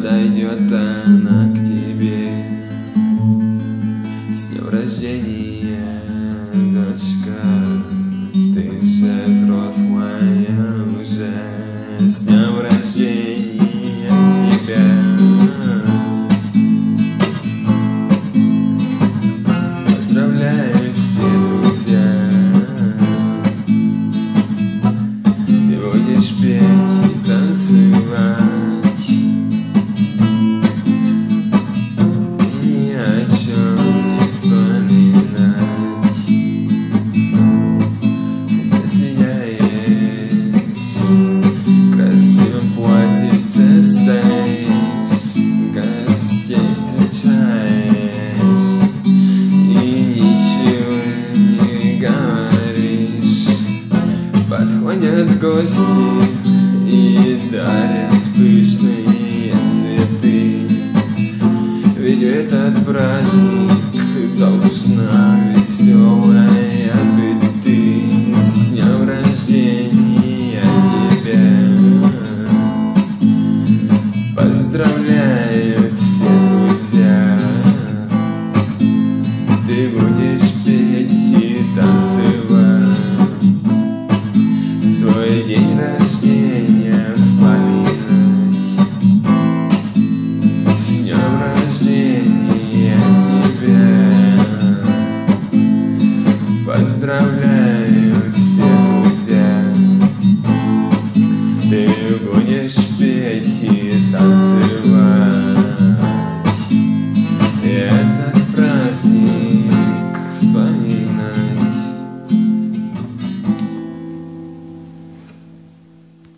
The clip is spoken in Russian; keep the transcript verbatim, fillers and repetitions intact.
подойдет она к тебе. С днем рождения, дочка, ты же взрослая уже. С днем рождения тебя. Поздравляю все друзья. Ты будешь петь и танцевать, и ни о чем не вспоминать. Ты сияешь, красивым платьице стоишь, гостей встречаешь и ничего не говоришь. Подходят гости и дарят пышные цветы, ведь этот праздник должна веселая быть ты. С днем рождения тебя поздравляют все друзья. Ты будешь петь и танцевать, свой день рождения вспоминать. С днем рождения тебя поздравляю.